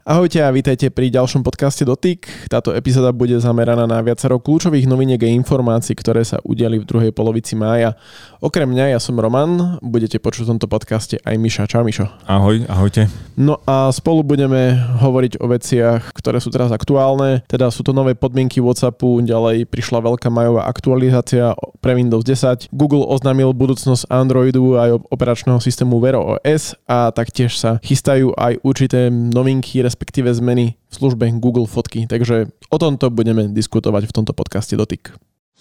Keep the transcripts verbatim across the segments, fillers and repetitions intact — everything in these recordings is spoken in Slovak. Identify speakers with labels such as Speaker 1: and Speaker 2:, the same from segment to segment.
Speaker 1: Ahojte a vítajte pri ďalšom podcaste Dotyk. Táto epizóda bude zameraná na viacero kľúčových noviniek a informácií, ktoré sa udiali v druhej polovici mája. Okrem mňa, ja som Roman, budete počuť v tomto podcaste aj Miša. Čau Mišo.
Speaker 2: Ahoj, ahojte.
Speaker 1: No a spolu budeme hovoriť o veciach, ktoré sú teraz aktuálne. Teda sú to nové podmienky WhatsAppu, ďalej prišla veľká majová aktualizácia pre Windows desať. Google oznámil budúcnosť Androidu aj operačného systému Wear ó es a taktiež sa chystajú aj určité novinky, respektíve zmeny v službe Google Fotky. Takže o tomto budeme diskutovať v tomto podcaste Dotyk.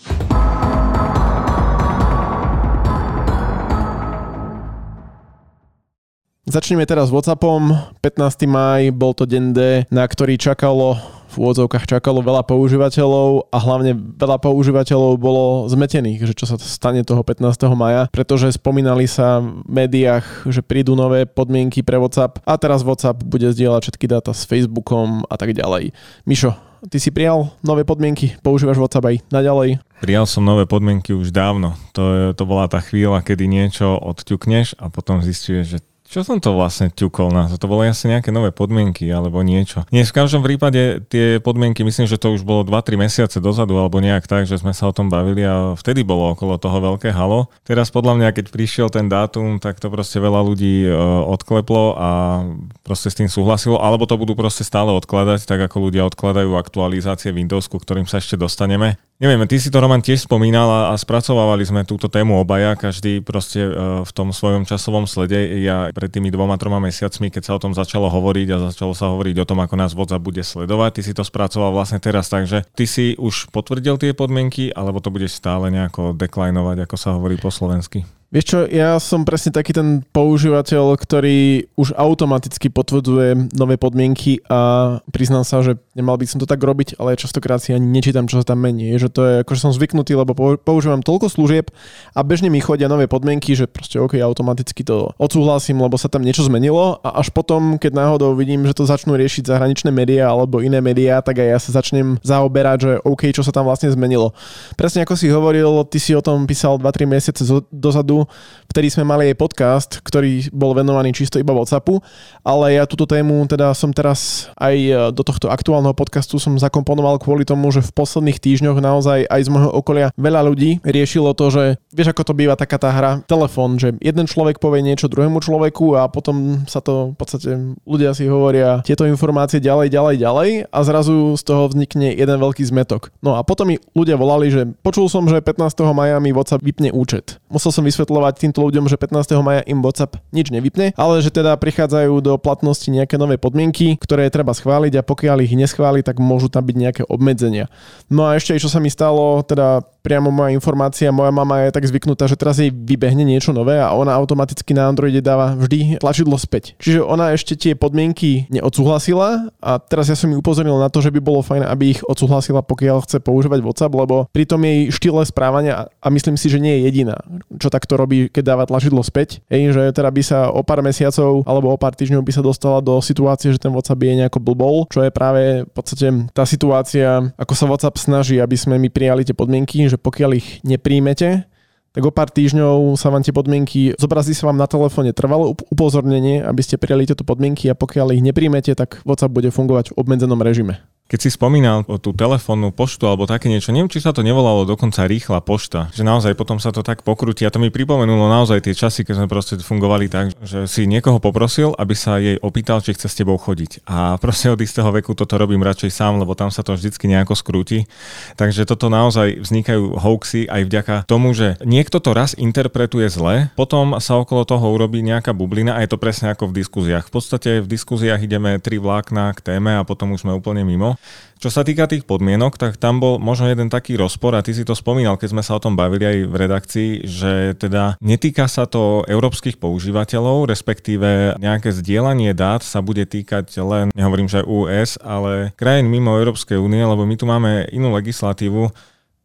Speaker 1: Začneme teraz s WhatsAppom. pätnásteho mája bol to deň D, na ktorý čakalo v úvodzovkách čakalo veľa používateľov a hlavne veľa používateľov bolo zmetených, že čo sa stane toho pätnásteho mája, pretože spomínali sa v médiách, že prídu nové podmienky pre WhatsApp a teraz WhatsApp bude zdieľať všetky dáta s Facebookom a tak ďalej. Mišo, ty si prijal nové podmienky? Používaš WhatsApp aj naďalej?
Speaker 2: Prijal som nové podmienky už dávno. To, je, to bola tá chvíľa, kedy niečo odťukneš a potom zistíš, že čo som to vlastne ťukol na to? To bolo jasne nejaké nové podmienky alebo niečo. Nie, v každom prípade tie podmienky, myslím, že to už bolo dva tri mesiace dozadu alebo nejak tak, že sme sa o tom bavili a vtedy bolo okolo toho veľké halo. Teraz podľa mňa, keď prišiel ten dátum, tak to proste veľa ľudí odkleplo a proste s tým súhlasilo, alebo to budú proste stále odkladať, tak ako ľudia odkladajú aktualizácie Windowsku, ktorým sa ešte dostaneme. Neviem, ty si to, Roman, tiež spomínal a, a spracovávali sme túto tému obaja, každý proste v tom svojom časovom slede. Ja pred tými dvoma, troma mesiacmi, keď sa o tom začalo hovoriť a začalo sa hovoriť o tom, ako nás WhatsApp bude sledovať, ty si to spracoval vlastne teraz, takže ty si už potvrdil tie podmienky, alebo to budeš stále nejako deklinovať, ako sa hovorí po slovensky?
Speaker 1: Vieš čo, ja som presne taký ten používateľ, ktorý už automaticky potvrdzuje nové podmienky a priznám sa, že nemal by som to tak robiť, ale častokrát si ani nečítam, čo sa tam mení. Že to je, akože som zvyknutý, lebo používam toľko služieb a bežne mi chodia nové podmienky, že proste OK, automaticky to odsúhlasím, lebo sa tam niečo zmenilo a až potom, keď náhodou vidím, že to začnú riešiť zahraničné médiá alebo iné médiá, tak aj ja sa začnem zaoberať, že OK, čo sa tam vlastne zmenilo. Presne ako si hovoril, ty si o tom písal dva tri mesiace dozadu, vtedy sme mali aj podcast, ktorý bol venovaný čisto iba WhatsAppu, ale ja túto tému teda som teraz aj do tohto aktuálneho podcastu som zakomponoval kvôli tomu, že v posledných týždňoch naozaj aj z môjho okolia veľa ľudí riešilo to, že vieš, ako to býva taká tá hra, telefón, že jeden človek povie niečo druhému človeku a potom sa to v podstate ľudia si hovoria tieto informácie ďalej, ďalej, ďalej a zrazu z toho vznikne jeden veľký zmetok. No a potom mi ľudia volali, že počul som, že pätnásteho mája mi WhatsApp vypne účet. Musel som vysvetliť týmto ľuďom, že pätnásteho mája im WhatsApp nič nevypne, ale že teda prichádzajú do platnosti nejaké nové podmienky, ktoré treba schváliť a pokiaľ ich neschváli, tak môžu tam byť nejaké obmedzenia. No a ešte čo sa mi stalo, teda priamo moja informácia, moja mama je tak zvyknutá, že teraz jej vybehne niečo nové a ona automaticky na Androide dáva vždy tlačidlo späť. Čiže ona ešte tie podmienky neodsúhlasila a teraz ja som ju upozornil na to, že by bolo fajn, aby ich odsúhlasila, pokiaľ chce používať WhatsApp, lebo pri tom jej štýle správania a myslím si, že nie je jediná, čo takto robí, keď dáva tlačidlo späť, hej, že teda by sa o pár mesiacov alebo o pár týždňov by sa dostala do situácie, že ten WhatsApp je nejako blbol, čo je práve v podstate tá situácia, ako sa WhatsApp snaží, aby sme my prijali tie podmienky, že pokiaľ ich nepríjmete, tak o pár týždňov sa vám tie podmienky, zobrazí sa vám na telefóne trvalo upozornenie, aby ste prijali tieto podmienky a pokiaľ ich nepríjmete, tak WhatsApp bude fungovať v obmedzenom režime.
Speaker 2: Keď si spomínal o tú telefónnu poštu alebo také niečo, neviem, či sa to nevolalo dokonca rýchla pošta, že naozaj potom sa to tak pokrúti a to mi pripomenulo naozaj tie časy, keď sme proste fungovali tak, že si niekoho poprosil, aby sa jej opýtal, či chce s tebou chodiť. A proste od istého veku toto robím radšej sám, lebo tam sa to vždycky nejako skrúti. Takže toto naozaj vznikajú hoaxy aj vďaka tomu, že niekto to raz interpretuje zle, potom sa okolo toho urobí nejaká bublina a je to presne ako v diskuziách. V podstate v diskuziách ideme tri vlákna k téme a potom už sme úplne mimo. Čo sa týka tých podmienok, tak tam bol možno jeden taký rozpor a ty si to spomínal, keď sme sa o tom bavili aj v redakcii, že teda netýka sa to európskych používateľov, respektíve nejaké zdieľanie dát sa bude týkať len, nehovorím, že ú es, ale krajín mimo Európskej únie, lebo my tu máme inú legislatívu.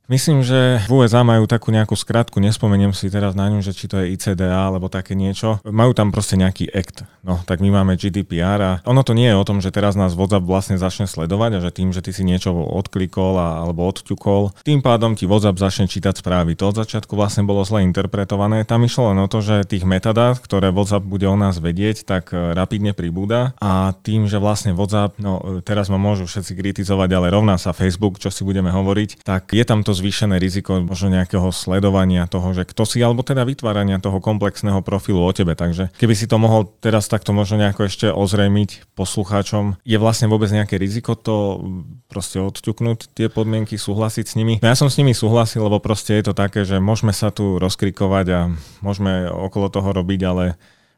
Speaker 2: Myslím, že v ú es á majú takú nejakú skratku, nespomeniem si teraz na ňu, že či to je í cé dé á alebo také niečo. Majú tam proste nejaký act. No, tak my máme gé dé pé er a ono to nie je o tom, že teraz nás WhatsApp vlastne začne sledovať a že tým, že ty si niečo odklikol a, alebo odťukol, tým pádom ti WhatsApp začne čítať správy. To od začiatku vlastne bolo zle interpretované. Tam išlo len o to, že tých metadát, ktoré WhatsApp bude o nás vedieť, tak rapidne pribúda a tým, že vlastne WhatsApp, no teraz ma môžu všetci kritizovať, ale rovná sa Facebook, čo si budeme hovoriť, tak je tam to zvýšené riziko možno nejakého sledovania toho, že kto si, alebo teda vytvárania toho komplexného profilu o tebe. Takže keby si to mohol teraz takto možno nejako ešte ozrejmiť poslucháčom, je vlastne vôbec nejaké riziko to proste odťuknúť tie podmienky, súhlasiť s nimi. No ja som s nimi súhlasil, lebo proste je to také, že môžeme sa tu rozkrikovať a môžeme okolo toho robiť, ale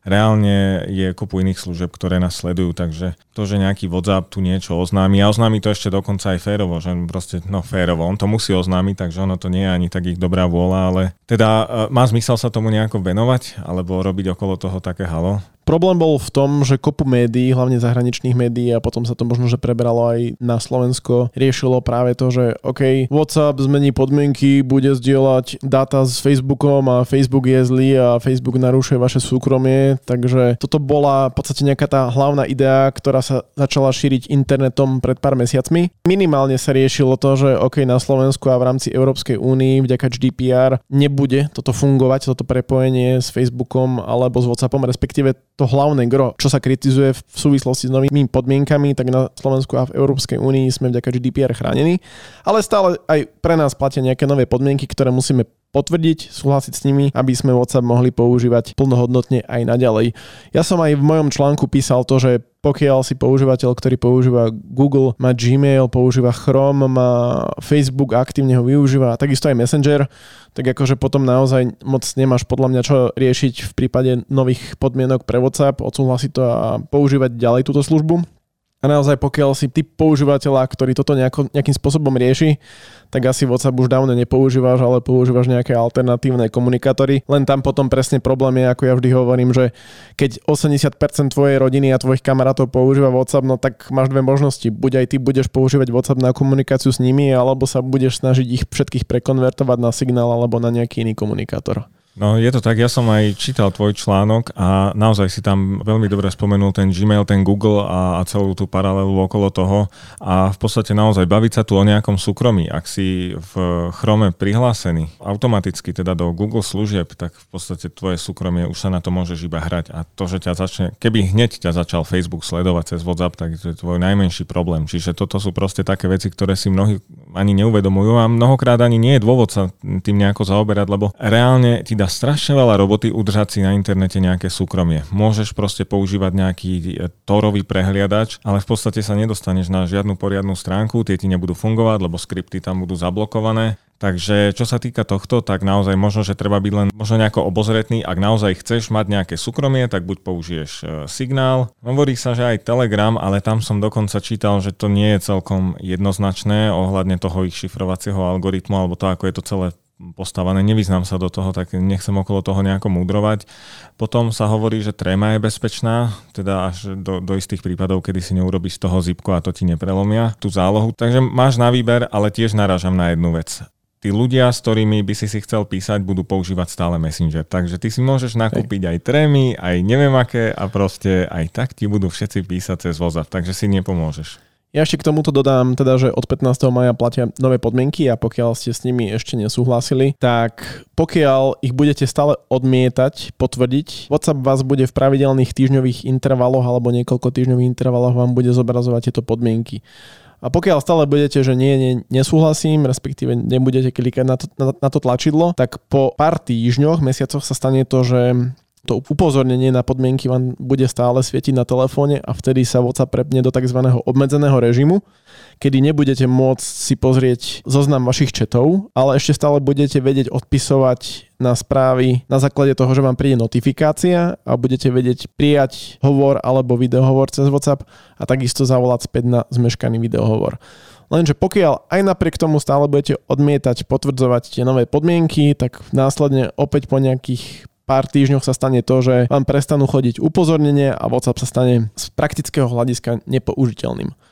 Speaker 2: reálne je kopu iných služieb, ktoré nás sledujú, takže to, že nejaký WhatsApp tu niečo oznámi a oznámi to ešte dokonca aj férovo, že proste, no férovo, on to musí oznámiť, takže ono to nie je ani tak ich dobrá vôľa, ale teda má zmysel sa tomu nejako venovať, alebo robiť okolo toho také halo?
Speaker 1: Problém bol v tom, že kopu médií, hlavne zahraničných médií a potom sa to možno, že preberalo aj na Slovensko, riešilo práve to, že OK, WhatsApp zmení podmienky, bude zdieľať dáta s Facebookom a Facebook je zlý a Facebook narušuje vaše súkromie, takže toto bola v podstate nejaká tá hlavná idea, ktorá sa začala šíriť internetom pred pár mesiacmi. Minimálne sa riešilo to, že OK, na Slovensku a v rámci Európskej únii vďaka gé dé pé er nebude toto fungovať, toto prepojenie s Facebookom alebo s WhatsAppom, respektíve to hlavné gro, čo sa kritizuje v súvislosti s novými podmienkami, tak na Slovensku a v Európskej únii sme vďaka gé dé pé er chránení, ale stále aj pre nás platia nejaké nové podmienky, ktoré musíme potvrdiť, súhlasiť s nimi, aby sme WhatsApp mohli používať plnohodnotne aj naďalej. Ja som aj v mojom článku písal to, že pokiaľ si používateľ, ktorý používa Google, má Gmail, používa Chrome, má Facebook, aktívne ho využíva, takisto aj Messenger, tak akože potom naozaj moc nemáš podľa mňa čo riešiť v prípade nových podmienok pre WhatsApp, odsúhlasiť to a používať ďalej túto službu. A naozaj pokiaľ si typ používateľa, ktorý toto nejako, nejakým spôsobom rieši, tak asi WhatsApp už dávno nepoužívaš, ale používaš nejaké alternatívne komunikátory. Len tam potom presne problém je, ako ja vždy hovorím, že keď osemdesiat percent tvojej rodiny a tvojich kamarátov používa WhatsApp, no tak máš dve možnosti. Buď aj ty budeš používať WhatsApp na komunikáciu s nimi, alebo sa budeš snažiť ich všetkých prekonvertovať na Signál alebo na nejaký iný komunikátor.
Speaker 2: No je to tak, ja som aj čítal tvoj článok a naozaj si tam veľmi dobre spomenul ten Gmail, ten Google a, a celú tú paralelu okolo toho a v podstate naozaj baviť sa tu o nejakom súkromí. Ak si v Chrome prihlásený automaticky teda do Google služieb, tak v podstate tvoje súkromie už sa na to môžeš iba hrať a to, že ťa začne, keby hneď ťa začal Facebook sledovať cez WhatsApp, tak to je tvoj najmenší problém. Čiže toto sú proste také veci, ktoré si mnohí ani neuvedomujú a mnohokrát ani nie je dôvod sa tým nejako zaoberať, lebo reálne ti dá strašne veľa roboty udržať si na internete nejaké súkromie. Môžeš proste používať nejaký torový prehliadač, ale v podstate sa nedostaneš na žiadnu poriadnu stránku, tie ti nebudú fungovať, lebo skripty tam budú zablokované. Takže čo sa týka tohto, tak naozaj možno, že treba byť len možno nejako obozretný. Ak naozaj chceš mať nejaké súkromie, tak buď použiješ Signál. Hovorí sa, že aj Telegram, ale tam som dokonca čítal, že to nie je celkom jednoznačné ohľadne toho ich šifrovacieho algoritmu alebo to, ako je to celé postavené. Nevyznám sa do toho, tak nechcem okolo toho nejako mudrovať. Potom sa hovorí, že tréma je bezpečná, teda až do, do istých prípadov, kedy si neurobíš z toho zipku a to ti neprelomia tú zálohu. Takže máš na výber, ale tiež narážam na jednu vec. Tí ľudia, s ktorými by si si chcel písať, budú používať stále Messenger. Takže ty si môžeš nakúpiť aj trémy, aj neviem aké a proste aj tak ti budú všetci písať cez WhatsApp, takže si nepomôžeš.
Speaker 1: Ja ešte k tomuto dodám teda, že od pätnásteho mája platia nové podmienky a pokiaľ ste s nimi ešte nesúhlasili, tak pokiaľ ich budete stále odmietať, potvrdiť, WhatsApp vás bude v pravidelných týždňových intervaloch alebo niekoľko týždňových intervaloch vám bude zobrazovať tieto podmienky. A pokiaľ stále budete, že nie, nie, nesúhlasím, respektíve nebudete klikať na to, na, na to tlačidlo, tak po pár týždňoch, mesiacoch sa stane to, že to upozornenie na podmienky vám bude stále svietiť na telefóne a vtedy sa WhatsApp prepne do tzv. Obmedzeného režimu, kedy nebudete môcť si pozrieť zoznam vašich chatov, ale ešte stále budete vedieť odpisovať na správy na základe toho, že vám príde notifikácia a budete vedieť prijať hovor alebo videohovor cez WhatsApp a takisto zavolať späť na zmeškaný videohovor. Lenže pokiaľ aj napriek tomu stále budete odmietať potvrdzovať tie nové podmienky, tak následne opäť po nejakých pár týždňoch sa stane to, že vám prestanú chodiť upozornenia a WhatsApp sa stane z praktického hľadiska nepoužiteľným.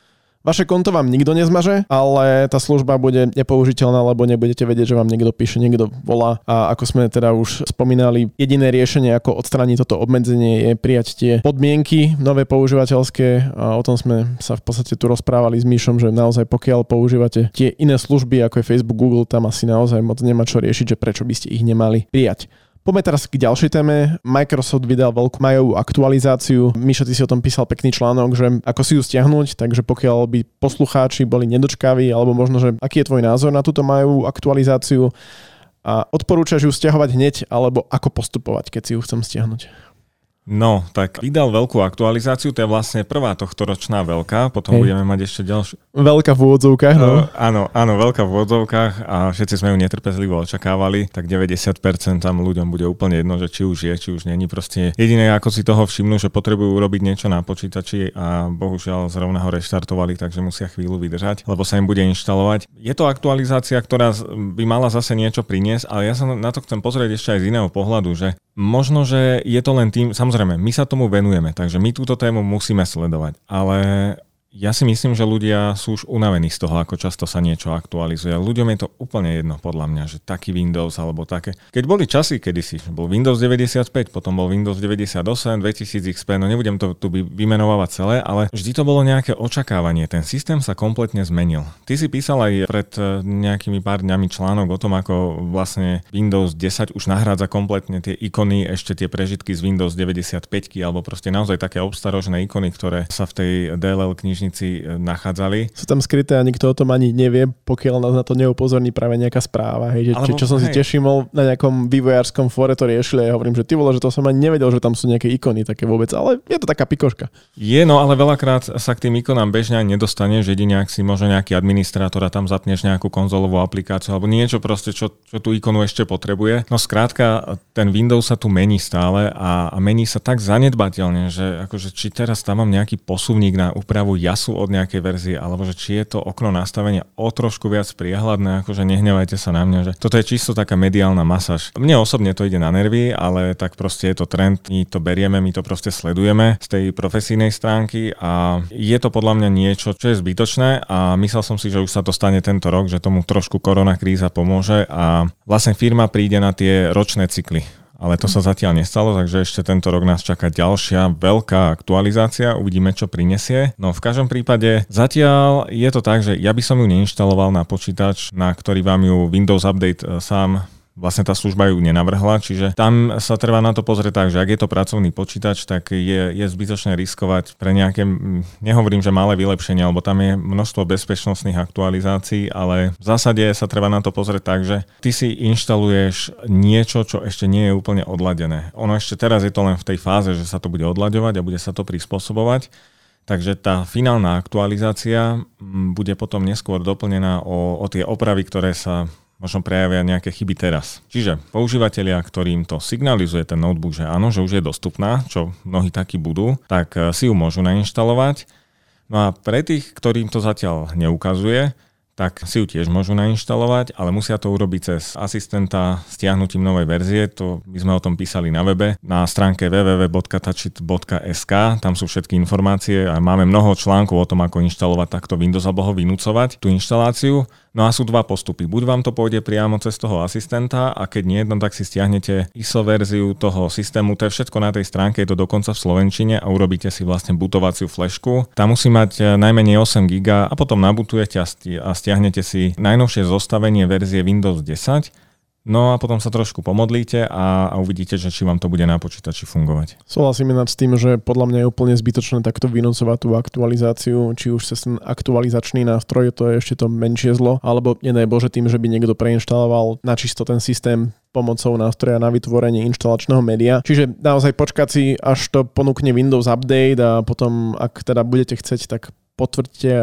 Speaker 1: Vaše konto vám nikto nezmaže, ale tá služba bude nepoužiteľná, lebo nebudete vedieť, že vám niekto píše, niekto volá. A ako sme teda už spomínali, jediné riešenie, ako odstrániť toto obmedzenie, je prijať tie podmienky nové používateľské. A o tom sme sa v podstate tu rozprávali s Míšom, že naozaj pokiaľ používate tie iné služby, ako je Facebook, Google, tam asi naozaj moc nemá čo riešiť, že prečo by ste ich nemali prijať. Poďme teraz k ďalšej téme. Microsoft vydal veľkú majovú aktualizáciu. Mišo, ty si o tom písal pekný článok, že ako si ju stiahnuť, takže pokiaľ by poslucháči boli nedočkaví, alebo možno, že aký je tvoj názor na túto majovú aktualizáciu a odporúčaš ju stiahovať hneď, alebo ako postupovať, keď si ju chcem stiahnuť?
Speaker 2: No, tak vydal veľkú aktualizáciu, to je vlastne prvá tohtoročná veľká, potom Hej. budeme mať ešte ďalšiu.
Speaker 1: Veľká v úvodzovkách, no.
Speaker 2: Uh, áno, áno, veľká v úvodzovkách a všetci sme ju netrpezlivo očakávali, tak deväťdesiat percent tam ľuďom bude úplne jedno, že či už je, či už není. Proste jediné, ako si toho všimnú, že potrebujú urobiť niečo na počítači a bohužiaľ zrovna ho reštartovali, takže musia chvíľu vydržať, lebo sa im bude inštalovať. Je to aktualizácia, ktorá by mala zase niečo priniesť, ale ja sa na to chcem pozrieť ešte aj z iného pohľadu, že možno, že je to len tým, samozrejme, my sa tomu venujeme, takže my túto tému musíme sledovať, ale ja si myslím, že ľudia sú už unavení z toho, ako často sa niečo aktualizuje. Ľuďom je to úplne jedno, podľa mňa, že taký Windows alebo také. Keď boli časy kedysi, bol Windows deväťdesiatpäť, potom bol Windows deväťdesiatosem, dvetisíc iks pé, no nebudem to tu vymenovávať celé, ale vždy to bolo nejaké očakávanie. Ten systém sa kompletne zmenil. Ty si písal aj pred nejakými pár dňami článok o tom, ako vlastne Windows desať už nahrádza kompletne tie ikony, ešte tie prežitky z Windows deväťdesiatpäť, alebo proste naozaj také obstarožné ikony, ktoré sa v tej dé el el knižnici nachádzali.
Speaker 1: Sú tam skryté a nikto o tom ani nevie, pokiaľ nás na to neupozorní práve nejaká správa. Hej, že, Alebo, čo, čo som hej. si tešimol, na nejakom vývojárskom fóre to riešili a ja hovorím, že ty vole, že to som ani nevedel, že tam sú nejaké ikony také vôbec, ale je to taká pikoška.
Speaker 2: Je, no ale veľakrát sa k tým ikonám bežne nedostaneš, jedine ak si možno nejaký administrátor a tam zapneš nejakú konzolovú aplikáciu alebo niečo proste, čo, čo tú ikonu ešte potrebuje. No skrátka, ten Windows sa tu mení stále a, a mení sa tak zanedbateľne, že akože či teraz tam mám nejaký posuvník na úpravu jasu od nejakej verzie, alebo že či je to okno nastavenia o trošku viac priehľadné, akože nehnevajte sa na mňa, že toto je čisto taká mediálna masáž. Mne osobne to ide na nervy, ale tak proste je to trend, my to berieme, my to proste sledujeme z tej profesijnej stránky a je to podľa mňa niečo, čo je zbytočné a myslel som si, že už sa to stane tento rok, že tomu trošku korona kríza pomôže a vlastne firma príde na tie ročné cykly. Ale to sa zatiaľ nestalo, takže ešte tento rok nás čaká ďalšia veľká aktualizácia, uvidíme, čo prinesie. No v každom prípade zatiaľ je to tak, že ja by som ju neinštaloval na počítač, na ktorý vám ju Windows Update sám vlastne tá služba ju nenavrhla, čiže tam sa treba na to pozrieť tak, že ak je to pracovný počítač, tak je, je zbytočné riskovať pre nejaké, nehovorím, že malé vylepšenie, lebo tam je množstvo bezpečnostných aktualizácií, ale v zásade sa treba na to pozrieť tak, že ty si inštaluješ niečo, čo ešte nie je úplne odladené. Ono ešte teraz je to len v tej fáze, že sa to bude odlaďovať a bude sa to prispôsobovať. Takže tá finálna aktualizácia bude potom neskôr doplnená o, o tie opravy, ktoré sa možno prejavia nejaké chyby teraz. Čiže používatelia, ktorým to signalizuje ten notebook, že áno, že už je dostupná, čo mnohí takí budú, tak si ju môžu nainštalovať. No a pre tých, ktorým to zatiaľ neukazuje, tak si ju tiež môžu nainštalovať, ale musia to urobiť cez asistenta stiahnutím novej verzie. To my sme o tom písali na webe, na stránke w w w bodka touchit bodka es ka. Tam sú všetky informácie a máme mnoho článkov o tom, ako inštalovať takto Windows alebo ho vynúcovať, tú inštaláciu. No a sú dva postupy. Buď vám to pôjde priamo cez toho asistenta a keď nie, no tak si stiahnete í es o verziu toho systému. To je všetko na tej stránke, je to dokonca v slovenčine a urobíte si vlastne bootovaciu flešku. Tá musí mať najmenej osem gigabajtov a potom nabutujete a stiahnete si najnovšie zostavenie verzie Windows desať. No a potom sa trošku pomodlíte a, a uvidíte, že či vám to bude na počítači fungovať.
Speaker 1: Súhlasím ináč s tým, že podľa mňa je úplne zbytočné takto vynúcovať tú aktualizáciu, či už cez ten aktualizačný nástroj, to je ešte to menšie zlo, alebo nedaj Bože tým, že by niekto preinštaloval načisto ten systém pomocou nástroja na vytvorenie inštalačného média. Čiže naozaj počkať si, až to ponúkne Windows Update a potom, ak teda budete chcieť, tak potvrďte a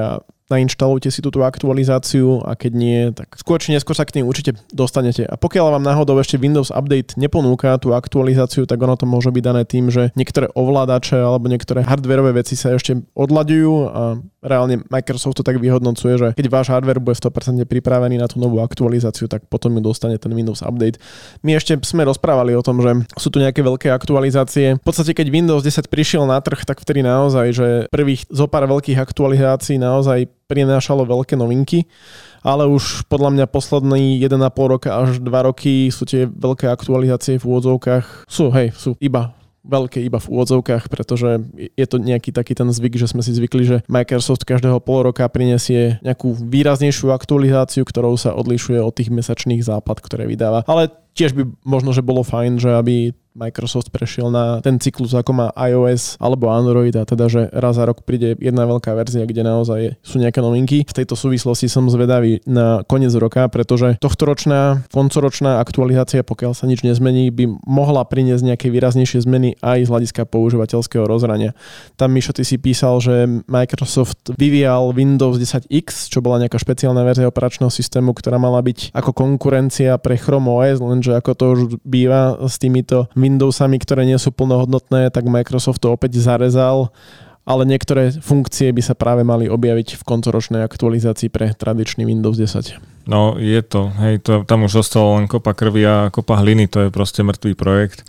Speaker 1: nainštalujte si túto aktualizáciu a keď nie, tak skôr či neskôr sa k nej určite dostanete. A pokiaľ vám náhodou ešte Windows Update neponúka tú aktualizáciu, tak ono to môže byť dané tým, že niektoré ovládače alebo niektoré hardwareové veci sa ešte odlaďujú a reálne Microsoft to tak vyhodnocuje, že keď váš hardware bude sto percent pripravený na tú novú aktualizáciu, tak potom ju dostane ten Windows Update. My ešte sme rozprávali o tom, že sú tu nejaké veľké aktualizácie. V podstate keď Windows desať prišiel na trh, tak vtedy naozaj, že prvých zo pár veľkých aktualizácií naozaj prinášalo veľké novinky, ale už podľa mňa posledný jeden a pol roka až dva roky sú tie veľké aktualizácie v úvodzovkách. Sú, hej, sú iba veľké iba v úvodzovkách, pretože je to nejaký taký ten zvyk, že sme si zvykli, že Microsoft každého pol roka prinesie nejakú výraznejšiu aktualizáciu, ktorou sa odlišuje od tých mesačných záplat, ktoré vydáva. Ale tiež by možno, že bolo fajn, že aby Microsoft prešiel na ten cyklus, ako má iOS alebo Android, a teda, že raz za rok príde jedna veľká verzia, kde naozaj sú nejaké novinky. V tejto súvislosti som zvedavý na koniec roka, pretože tohtoročná, koncoročná aktualizácia, pokiaľ sa nič nezmení, by mohla priniesť nejaké výraznejšie zmeny aj z hľadiska používateľského rozhrania. Tam, Mišo, ty si písal, že Microsoft vyvíjal Windows desať X, čo bola nejaká špeciálna verzia operačného systému, ktorá mala byť ako konkurencia pre Chrome ó es, lenže ako to už býva s týmito Windowsami, ktoré nie sú plnohodnotné, tak Microsoft to opäť zarezal, ale niektoré funkcie by sa práve mali objaviť v koncoročnej aktualizácii pre tradičný Windows desať.
Speaker 2: No je to, hej, to, tam už zostalo len kopa krvi a kopa hliny, to je proste mŕtvý projekt.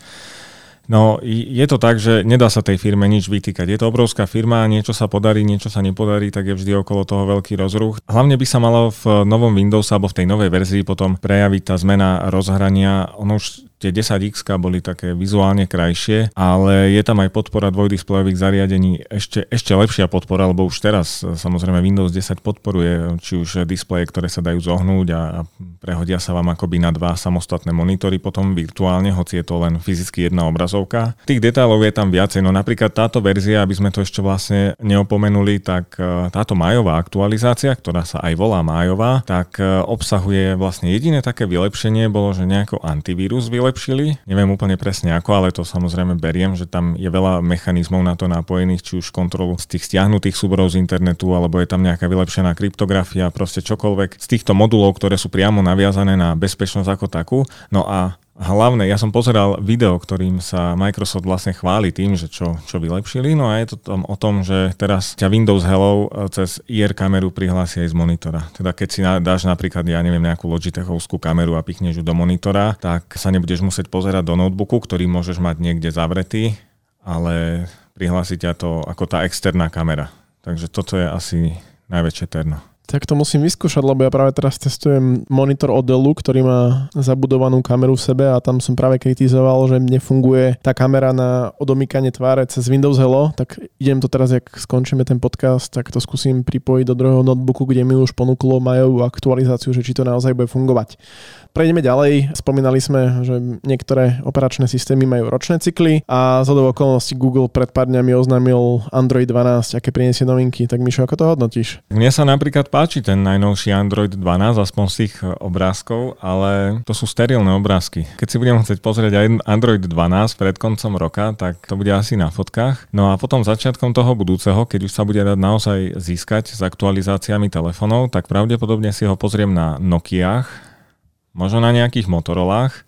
Speaker 2: No je to tak, že nedá sa tej firme nič vytýkať. Je to obrovská firma, niečo sa podarí, niečo sa nepodarí, tak je vždy okolo toho veľký rozruch. Hlavne by sa malo v novom Windows alebo v tej novej verzii potom prejaviť tá zmena rozhrania. Ono už tie desať iks boli také vizuálne krajšie, ale je tam aj podpora dvojdisplejových zariadení, ešte, ešte lepšia podpora, lebo už teraz samozrejme Windows desať podporuje či už displeje, ktoré sa dajú zohnúť a, a prehodia sa vám akoby na dva samostatné monitory potom virtuálne, hoci je to len fyzicky jedna obrazovka. Tých detailov je tam viacej, no napríklad táto verzia, aby sme to ešte vlastne neopomenuli, tak táto májová aktualizácia, ktorá sa aj volá májová, tak obsahuje vlastne jediné také vylepšenie bolo, že nejako antivírus vylepšenie lepšili. Neviem úplne presne ako, ale to samozrejme beriem, že tam je veľa mechanizmov na to napojených, či už kontrolu z tých stiahnutých súborov z internetu, alebo je tam nejaká vylepšená kryptografia, proste čokoľvek z týchto modulov, ktoré sú priamo naviazané na bezpečnosť ako takú. No a hlavné, ja som pozeral video, ktorým sa Microsoft vlastne chváli tým, že čo, čo vylepšili, no a je to tam o tom, že teraz ťa Windows Hello cez í er kameru prihlási aj z monitora. Teda keď si dáš napríklad, ja neviem, nejakú Logitechovskú kameru a pichneš ju do monitora, tak sa nebudeš musieť pozerať do notebooku, ktorý môžeš mať niekde zavretý, ale prihlási ťa to ako tá externá kamera. Takže toto je asi najväčšie terno.
Speaker 1: Tak to musím vyskúšať, lebo ja práve teraz testujem monitor od Dellu, ktorý má zabudovanú kameru v sebe a tam som práve kritizoval, že nefunguje tá kamera na odomýkanie tváre cez Windows Hello, tak idem to teraz, jak skončíme ten podcast, tak to skúsim pripojiť do druhého notebooku, kde mi už ponúklo majovú aktualizáciu, že či to naozaj bude fungovať. Prejdeme ďalej. Spomínali sme, že niektoré operačné systémy majú ročné cykly a zhodou okolností Google pred pár dňami oznámil Android dvanásť, aké prinesie novinky. Tak Mišo, ako to hodnotíš?
Speaker 2: Mne sa napríklad páči ten najnovší Android dvanásť, aspoň z tých obrázkov, ale to sú sterilné obrázky. Keď si budem chcieť pozrieť aj Android dvanásť pred koncom roka, tak to bude asi na fotkách. No a potom začiatkom toho budúceho, keď už sa bude dať naozaj získať s aktualizáciami telefónov, tak pravdepodobne si ho pozriem na Nokiách, možno na nejakých Motorolách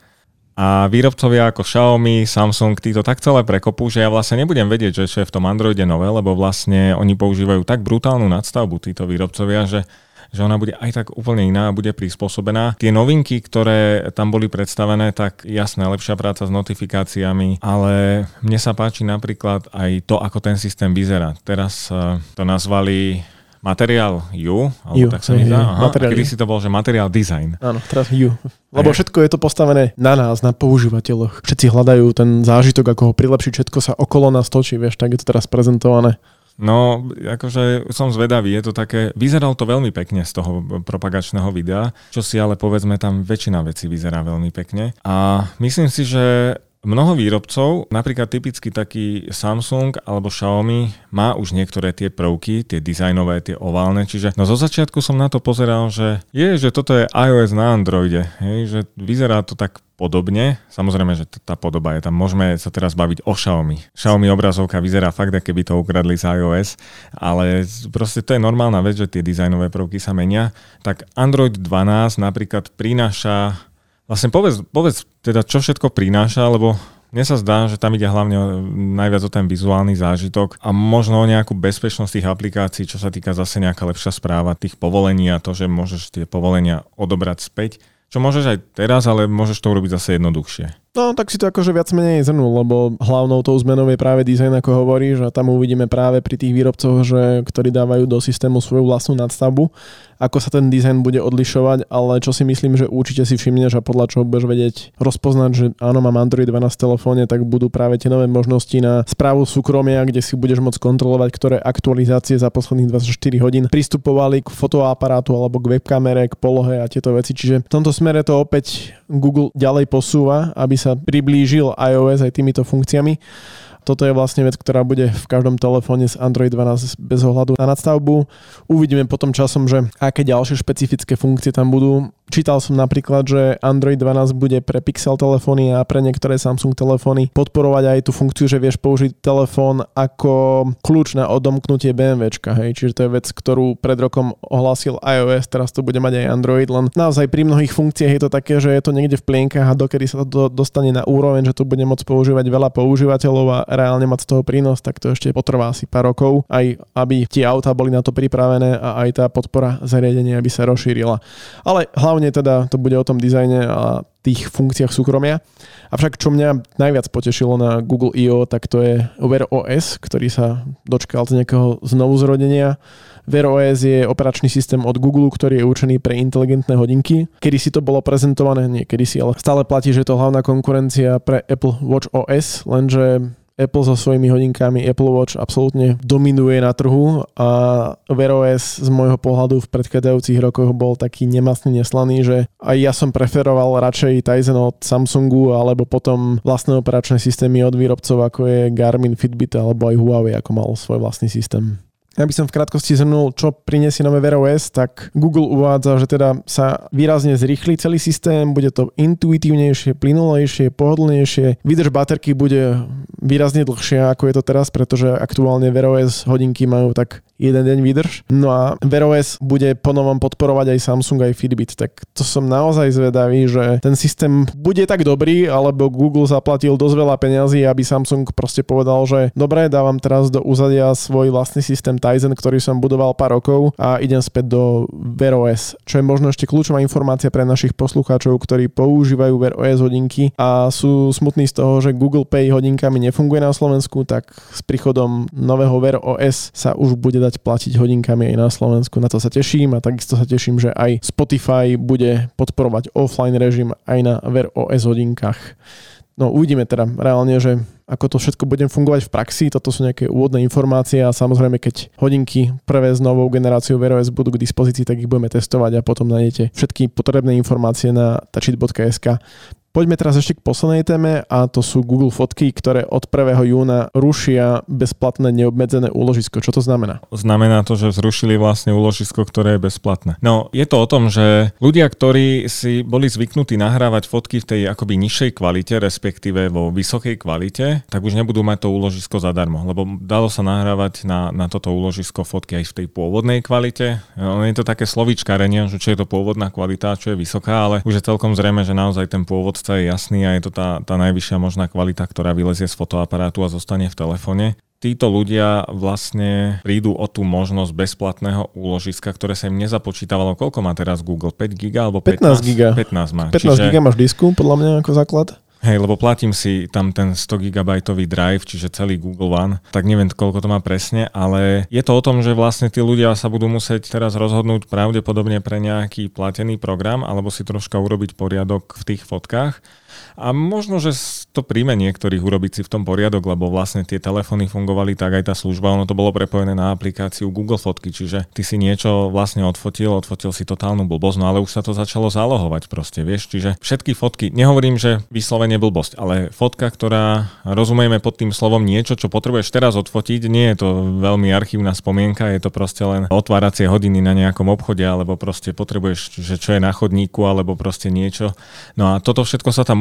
Speaker 2: a výrobcovia ako Xiaomi, Samsung, títo tak celé prekopú, že ja vlastne nebudem vedieť, že čo je v tom Androide nové, lebo vlastne oni používajú tak brutálnu nadstavbu títo výrobcovia, že, že ona bude aj tak úplne iná a bude prispôsobená. Tie novinky, ktoré tam boli predstavené, tak jasné, lepšia práca s notifikáciami, ale mne sa páči napríklad aj to, ako ten systém vyzerá. Teraz to nazvali Materiál U, alebo U, tak sa mi zdá. Aha, a kedy si to bol, že Materiál Design.
Speaker 1: Áno, teraz U. Lebo všetko je to postavené na nás, na používateľoch. Všetci hľadajú ten zážitok, ako ho prilepšiť, všetko sa okolo nás točí, vieš, tak je to teraz prezentované.
Speaker 2: No, akože som zvedavý, je to také, vyzeralo to veľmi pekne z toho propagačného videa, čo si ale povedzme tam väčšina vecí vyzerá veľmi pekne. A myslím si, že mnoho výrobcov, napríklad typicky taký Samsung alebo Xiaomi, má už niektoré tie prvky, tie dizajnové, tie oválne, čiže no zo začiatku som na to pozeral, že je, že toto je iOS na Androide, hej, že vyzerá to tak podobne. Samozrejme, že tá podoba je tam. Môžeme sa teraz baviť o Xiaomi. Xiaomi obrazovka vyzerá fakt, ako keby to ukradli z iOS, ale proste to je normálna vec, že tie dizajnové prvky sa menia. Tak Android dvanásť napríklad prináša, vlastne povedz, povedz teda, čo všetko prináša, lebo mne sa zdá, že tam ide hlavne najviac o ten vizuálny zážitok a možno o nejakú bezpečnosť tých aplikácií, čo sa týka zase nejaká lepšia správa tých povolení a to, že môžeš tie povolenia odobrať späť. Čo môžeš aj teraz, ale môžeš to urobiť zase jednoduchšie.
Speaker 1: No, tak si to akože viac menej zhrnul, lebo hlavnou tou zmenou je práve dizajn, ako hovoríš, a tam uvidíme práve pri tých výrobcoch, že, ktorí dávajú do systému svoju vlastnú nadstavbu, ako sa ten dizajn bude odlišovať, ale čo si myslím, že určite si všimneš a podľa čoho budeš vedieť rozpoznať, že áno, mám Android dvanásť v telefóne, tak budú práve tie nové možnosti na správu súkromia, kde si budeš môcť kontrolovať, ktoré aktualizácie za posledných dvadsaťštyri hodín pristupovali k fotoaparátu alebo k webkamere, k polohe a tieto veci. Čiže v tomto smere to opäť Google ďalej posúva, aby sa priblížil iOS aj týmito funkciami. Toto je vlastne vec, ktorá bude v každom telefóne z Android dvanásť bez ohľadu na nadstavbu. Uvidíme potom časom, že aké ďalšie špecifické funkcie tam budú. Čítal som napríklad, že Android dvanásť bude pre Pixel telefóny a pre niektoré Samsung telefóny podporovať aj tú funkciu, že vieš použiť telefón ako kľúč na odomknutie BMWčka. Hej. Čiže to je vec, ktorú pred rokom ohlásil iOS, teraz to bude mať aj Android, len naozaj pri mnohých funkciách je to také, že je to niekde v plienkach a dokedy sa to dostane na úroveň, že to bude môcť používať veľa používateľov a reálne mať z toho prínos, tak to ešte potrvá asi pár rokov, aj aby tie autá boli na to pripravené a aj tá podpora zariadenia aby sa rozšírila. Ale hlavne teda to bude o tom dizajne a tých funkciách súkromia. Avšak čo mňa najviac potešilo na Google I O, tak to je Wear ó es, ktorý sa dočkal z nejakého znovuzrodenia. Wear ó es je operačný systém od Google, ktorý je určený pre inteligentné hodinky. Kedy si to bolo prezentované, nie kedysi, ale stále platí, že je to hlavná konkurencia pre Apple Watch ó es, lenže Apple so svojimi hodinkami Apple Watch absolútne dominuje na trhu a Wear ó es z môjho pohľadu v predchádzajúcich rokoch bol taký nemastný, neslaný, že aj ja som preferoval radšej Tizen od Samsungu alebo potom vlastné operačné systémy od výrobcov ako je Garmin, Fitbit alebo aj Huawei, ako mal svoj vlastný systém. Ja by som v krátkosti zhrnul, čo prinesie nové Wear ó es, tak Google uvádza, že teda sa výrazne zrýchli celý systém, bude to intuitívnejšie, plynulejšie, pohodlnejšie. Výdrž baterky bude výrazne dlhšia, ako je to teraz, pretože aktuálne Wear ó es hodinky majú tak jeden deň výdrž. No a Wear ó es bude ponovom podporovať aj Samsung, aj Fitbit. Tak to som naozaj zvedavý, že ten systém bude tak dobrý, alebo Google zaplatil dosť veľa peňazí, aby Samsung proste povedal, že dobre, dávam teraz do úzadia svoj vlastný systém Tizen, ktorý som budoval pár rokov a idem späť do Wear ó es. Čo je možno ešte kľúčová informácia pre našich poslucháčov, ktorí používajú Wear ó es hodinky a sú smutní z toho, že Google Pay hodinkami nefunguje na Slovensku, tak s príchodom nového Wear ó es sa už bude dať platiť hodinkami aj na Slovensku. Na to sa teším a takisto sa teším, že aj Spotify bude podporovať offline režim aj na Wear ó es hodinkách. No uvidíme teda reálne, že ako to všetko bude fungovať v praxi. Toto sú nejaké úvodné informácie a samozrejme, keď hodinky prvé s novou generáciou Wear ó es budú k dispozícii, tak ich budeme testovať a potom nájdete všetky potrebné informácie na touchit bodka es ká. Poďme teraz ešte k poslednej téme a to sú Google fotky, ktoré od prvého júna rušia bezplatné neobmedzené úložisko. Čo to znamená?
Speaker 2: Znamená to, že zrušili vlastne úložisko, ktoré je bezplatné. No, je to o tom, že ľudia, ktorí si boli zvyknutí nahrávať fotky v tej akoby nižšej kvalite, respektíve vo vysokej kvalite, tak už nebudú mať to úložisko zadarmo, lebo dalo sa nahrávať na, na toto úložisko fotky aj v tej pôvodnej kvalite. No, je to také slovíčkarenie, že čo je to pôvodná kvalita, čo je vysoká, ale už je celkom zrejme, že naozaj ten pôvod je jasný a je to tá, tá najvyššia možná kvalita, ktorá vylezie z fotoaparátu a zostane v telefóne. Títo ľudia vlastne prídu o tú možnosť bezplatného úložiska, ktoré sa im nezapočítavalo. Koľko má teraz Google? päť giga alebo pätnásť?
Speaker 1: pätnásť giga.
Speaker 2: pätnásť má.
Speaker 1: pätnásť giga máš disku, podľa mňa ako základ.
Speaker 2: Hej, lebo platím si tam ten sto gigabajtový drive, čiže celý Google One, tak neviem, koľko to má presne, ale je to o tom, že vlastne tí ľudia sa budú musieť teraz rozhodnúť pravdepodobne pre nejaký platený program, alebo si troška urobiť poriadok v tých fotkách. A možno, že to príjme niektorých urobiť si v tom poriadok, lebo vlastne tie telefóny fungovali tak, aj tá služba, ono to bolo prepojené na aplikáciu Google Fotky, čiže ty si niečo vlastne odfotil, odfotil si totálnu blbosť, no ale už sa to začalo zálohovať proste, vieš, čiže všetky fotky, nehovorím, že vyslovene blbosť, ale fotka, ktorá, rozumieme pod tým slovom niečo, čo potrebuješ teraz odfotiť, nie je to veľmi archívna spomienka, je to proste len otváracie hodiny na nejakom obchode, alebo proste potrebuješ, že čo je na chodníku, alebo proste niečo. No a toto všetko sa tam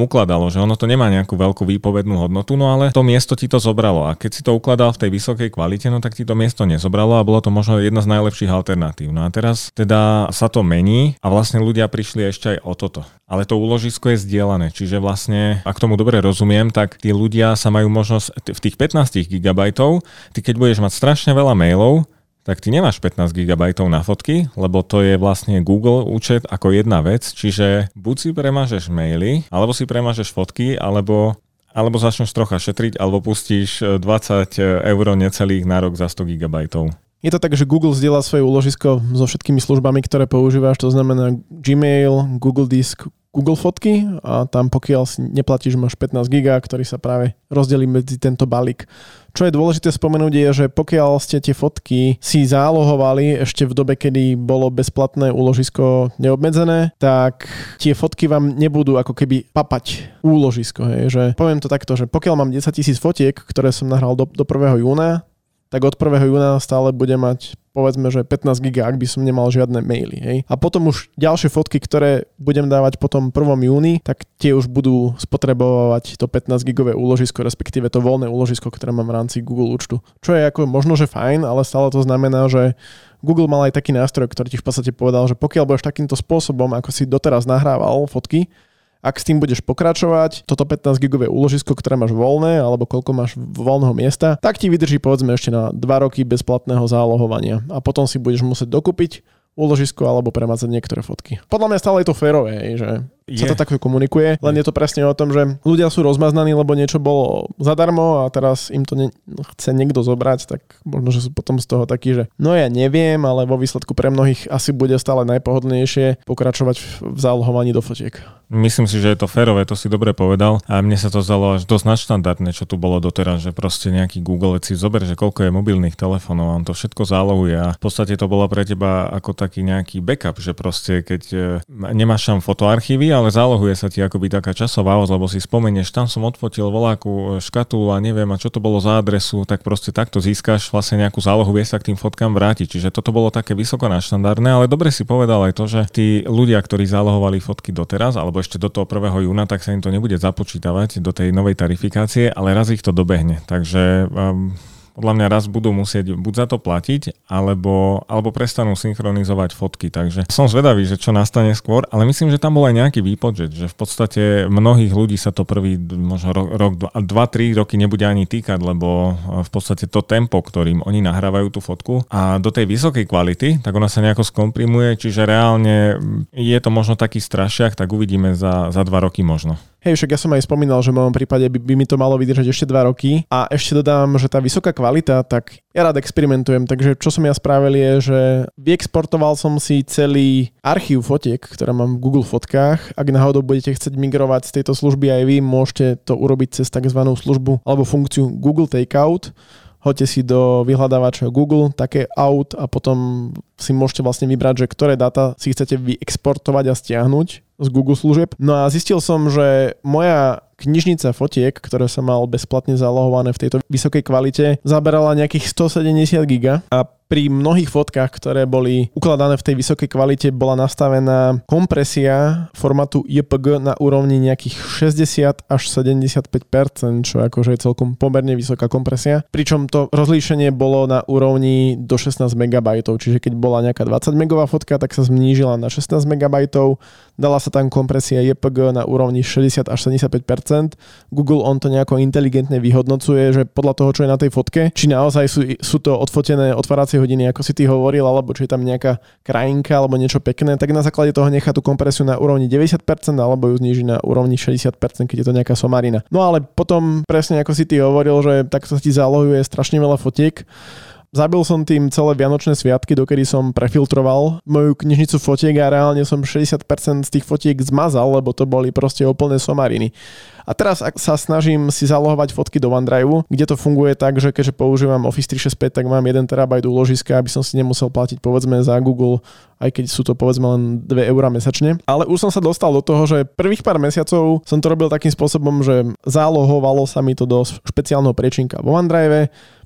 Speaker 2: ukladalo, že ono to nemá nejakú veľkú výpovednú hodnotu, no ale to miesto ti to zobralo a keď si to ukladal v tej vysokej kvalite, no tak ti to miesto nezobralo a bolo to možno jedna z najlepších alternatív. No a teraz teda sa to mení a vlastne ľudia prišli ešte aj o toto. Ale to úložisko je zdieľané, čiže vlastne, ak tomu dobre rozumiem, tak tí ľudia sa majú možnosť v tých pätnásť gigabajtov, ty keď budeš mať strašne veľa mailov, tak ty nemáš pätnásť gigabajtov na fotky, lebo to je vlastne Google účet ako jedna vec, čiže buď si premážeš maily, alebo si premážeš fotky, alebo, alebo začneš trocha šetriť, alebo pustíš dvadsať eur necelých na rok za sto gigabajtov.
Speaker 1: Je to tak, že Google zdieľa svoje úložisko so všetkými službami, ktoré používaš, to znamená Gmail, Google Disk, Google Fotky a tam pokiaľ si neplatíš, máš pätnásť giga, ktorý sa práve rozdelí medzi tento balík. Čo je dôležité spomenúť je, že pokiaľ ste tie fotky si zálohovali ešte v dobe, kedy bolo bezplatné úložisko neobmedzené, tak tie fotky vám nebudú ako keby papať úložisko. Hej. Že poviem to takto, že pokiaľ mám desaťtisíc fotiek, ktoré som nahral do, do prvého júna, tak od prvého júna stále bude mať povedzme, že pätnásť giga, ak by som nemal žiadne maily. Hej. A potom už ďalšie fotky, ktoré budem dávať potom prvom júni, tak tie už budú spotrebovať to pätnásť gigové úložisko, respektíve to voľné úložisko, ktoré mám v rámci Google účtu. Čo je ako možno, že fajn, ale stále to znamená, že Google mal aj taký nástroj, ktorý ti v podstate povedal, že pokiaľ budeš takýmto spôsobom, ako si doteraz nahrával fotky, ak s tým budeš pokračovať, toto pätnásť gigové úložisko, ktoré máš voľné, alebo koľko máš voľného miesta, tak ti vydrží povedzme ešte na dva roky bezplatného zálohovania. A potom si budeš musieť dokúpiť úložisko alebo premazať niektoré fotky. Podľa mňa stále je to férové, že je. Sa to takto komunikuje, len je to presne o tom, že ľudia sú rozmaznaní, lebo niečo bolo zadarmo a teraz im to ne- chce niekto zobrať, tak možno, že sú potom z toho takí, že no ja neviem, ale vo výsledku pre mnohých asi bude stále najpohodlnejšie pokračovať v zálohovaní do fotiek.
Speaker 2: Myslím si, že je to férové, to si dobre povedal a mne sa to zdalo až dosť nadštandardné, čo tu bolo doteraz, že proste nejaký Google si zober, že koľko je mobilných telefónov a on to všetko zálohuje a v podstate to bolo pre teba ako taký nejaký backup, že proste keď nemáš tam fotoarchívy, ale zálohuje sa ti akoby taká časová os, lebo si spomenieš, tam som odfotil voľakú škatulu a neviem, a čo to bolo za adresu, tak proste takto získaš vlastne nejakú zálohu, vie sa k tým fotkám vrátiť. Čiže toto bolo také vysoko nadštandardné, ale dobre si povedal aj to, že tí ľudia, ktorí zálohovali fotky doteraz, alebo ešte do toho prvého júna, tak sa im to nebude započítavať do tej novej tarifikácie, ale raz ich to dobehne. Takže um, podľa mňa raz budú musieť buď za to platiť, alebo, alebo prestanú synchronizovať fotky. Takže som zvedavý, že čo nastane skôr, ale myslím, že tam bol aj nejaký výpočet, že v podstate mnohých ľudí sa to prvý možno rok, dva, tri roky nebude ani týkať, lebo v podstate to tempo, ktorým oni nahrávajú tú fotku a do tej vysokej kvality, tak ona sa nejako skomprimuje, čiže reálne je to možno taký strašiak, tak uvidíme za, za dva roky možno.
Speaker 1: Hej, však ja som aj spomínal, že v mojom prípade by, by mi to malo vydržať ešte dva roky a ešte dodám, že tá vysoká kvalita, tak ja rád experimentujem, takže čo som ja spravil je, že vyexportoval som si celý archív fotiek, ktoré mám v Google Fotkách. Ak náhodou budete chcieť migrovať z tejto služby aj vy, môžete to urobiť cez takzvanú službu alebo funkciu Google Takeout. Hoďte si do vyhľadávača Google také out a potom si môžete vlastne vybrať, že ktoré dáta si chcete vyexportovať a stiahnuť z Google služieb. No a zistil som, že moja knižnica fotiek, ktoré som mal bezplatne zálohované v tejto vysokej kvalite, zaberala nejakých stosedemdesiat giga a pri mnohých fotkách, ktoré boli ukladané v tej vysokej kvalite, bola nastavená kompresia formátu J P G na úrovni nejakých šesťdesiat až sedemdesiatpäť percent, čo akože je celkom pomerne vysoká kompresia. Pričom to rozlíšenie bolo na úrovni do šestnásť megabajtov, čiže keď bola nejaká dvadsať megová fotka, tak sa znížila na šestnásť megabajtov. Dala sa tam kompresia J P G na úrovni šesťdesiat až sedemdesiatpäť percent. Google on to nejako inteligentne vyhodnocuje, že podľa toho, čo je na tej fotke, či naozaj sú, sú to odfotené otváracie hodiny, ako si ty hovoril, alebo či je tam nejaká krajinka alebo niečo pekné, tak na základe toho nechá tú kompresiu na úrovni deväťdesiat percent alebo ju zníži na úrovni šesťdesiat percent, keď je to nejaká somarina. No ale potom presne ako si ty hovoril, že takto ti zálohuje strašne veľa fotiek. Zabil som tým celé vianočné sviatky, dokedy som prefiltroval moju knižnicu fotiek a reálne som šesťdesiat percent z tých fotiek zmazal, lebo to boli proste úplné somariny. A teraz ak sa snažím si zálohovať fotky do OneDrive, kde to funguje tak, že keďže používam Office tristošesťdesiatpäť, tak mám jeden terabajt úložiska, aby som si nemusel platiť povedzme za Google, aj keď sú to povedzme len dve eurá mesačne. Ale už som sa dostal do toho, že prvých pár mesiacov som to robil takým spôsobom, že zálohovalo sa mi to do špeciálneho priečinka vo OneDrive.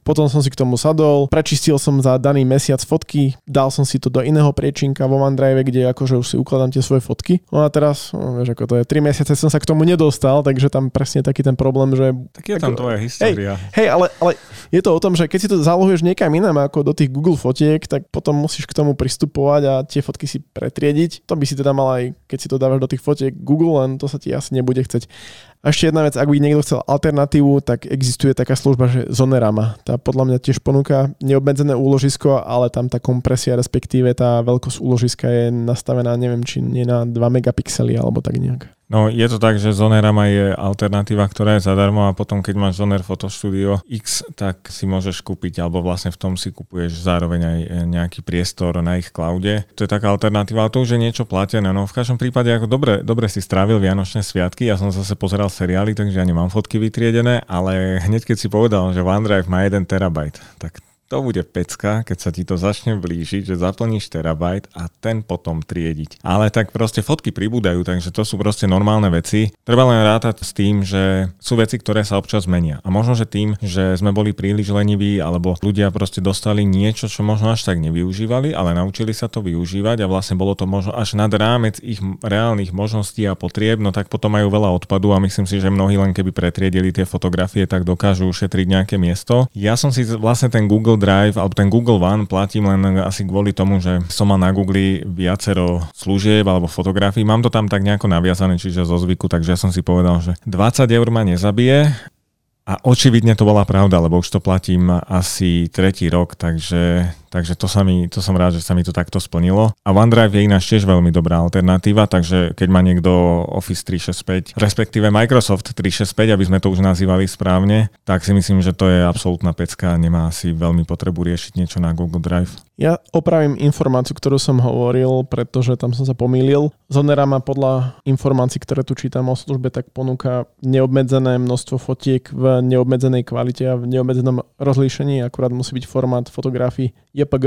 Speaker 1: Potom som si k tomu sadol, prečistil som za daný mesiac fotky, dal som si to do iného priečinka vo OneDrive, kde akože už si ukladám tie svoje fotky. No a teraz, no, vieš, ako to je, tri mesiace som sa k tomu nedostal, takže tam presne taký ten problém, že...
Speaker 2: Tak je tam tvoja história.
Speaker 1: Hej, hej ale, ale je to o tom, že keď si to zálohuješ niekam inám ako do tých Google fotiek, tak potom musíš k tomu pristupovať a tie fotky si pretriediť. To by si teda mal aj, keď si to dávaš do tých fotiek Google, len to sa ti asi nebude chceť. A ešte jedna vec, ak by niekto chcel alternatívu, tak existuje taká služba, že Zonerama. Tá podľa mňa tiež ponúka neobmedzené úložisko, ale tam tá kompresia, respektíve tá veľkosť úložiska je nastavená, neviem, či nie na dva megapixely alebo tak nejak.
Speaker 2: No je to tak, že Zonerama je alternatíva, ktorá je zadarmo a potom keď máš Zoner Photo Studio X, tak si môžeš kúpiť, alebo vlastne v tom si kupuješ zároveň aj nejaký priestor na ich cloude. To je taká alternatíva, ale to už je niečo platené. No v každom prípade ako dobre, dobre si strávil Vianočné sviatky, ja som zase pozeral seriály, takže ja nemám fotky vytriedené, ale hneď keď si povedal, že OneDrive má jeden terabajt, tak to bude pecka, keď sa ti to začne blížiť, že zaplníš terabajt a ten potom triediť. Ale tak proste fotky pribúdajú, takže to sú proste normálne veci. Treba len rátať s tým, že sú veci, ktoré sa občas menia. A možno, že tým, že sme boli príliš leniví, alebo ľudia proste dostali niečo, čo možno až tak nevyužívali, ale naučili sa to využívať a vlastne bolo to možno až nad rámec ich reálnych možností a potrieb, no tak potom majú veľa odpadu a myslím si, že mnohí len keby pretriedili tie fotografie, tak dokážu ušetriť nejaké miesto. Ja som si vlastne ten Google Drive alebo ten Google One platím len asi kvôli tomu, že som mal na Google viacero služieb alebo fotografií. Mám to tam tak nejako naviazané, čiže zo zvyku, takže ja som si povedal, že dvadsať eur ma nezabije a očividne to bola pravda, lebo už to platím asi tretí rok, takže, takže to, sa mi, to som rád, že sa mi to takto splnilo. A OneDrive je ináč tiež veľmi dobrá alternatíva, takže keď má niekto Office tri šesť päť, respektíve Microsoft tri šesť päť, aby sme to už nazývali správne, tak si myslím, že to je absolútna pecka a nemá asi veľmi potrebu riešiť niečo na Google Drive.
Speaker 1: Ja opravím informáciu, ktorú som hovoril, pretože tam som sa pomýlil. Zonerama podľa informácií, ktoré tu čítam o službe, tak ponúka neobmedzené množstvo fotiek v neobmedzenej kvalite a v neobmedzenom rozlíšení, akurát musí byť formát fotografií J P G.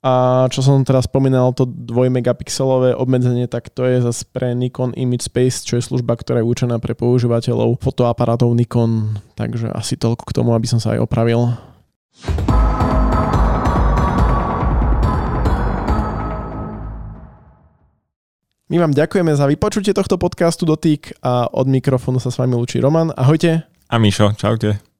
Speaker 1: A čo som teraz spomínal, to dvojmegapixelové obmedzenie, tak to je zase pre Nikon Image Space, čo je služba, ktorá je určená pre používateľov fotoaparátov Nikon. Takže asi toľko k tomu, aby som sa aj opravil. My vám ďakujeme za vypočutie tohto podcastu Dotyk a od mikrofónu sa s vami lúči Roman. Ahojte.
Speaker 2: A Mišo, čaute.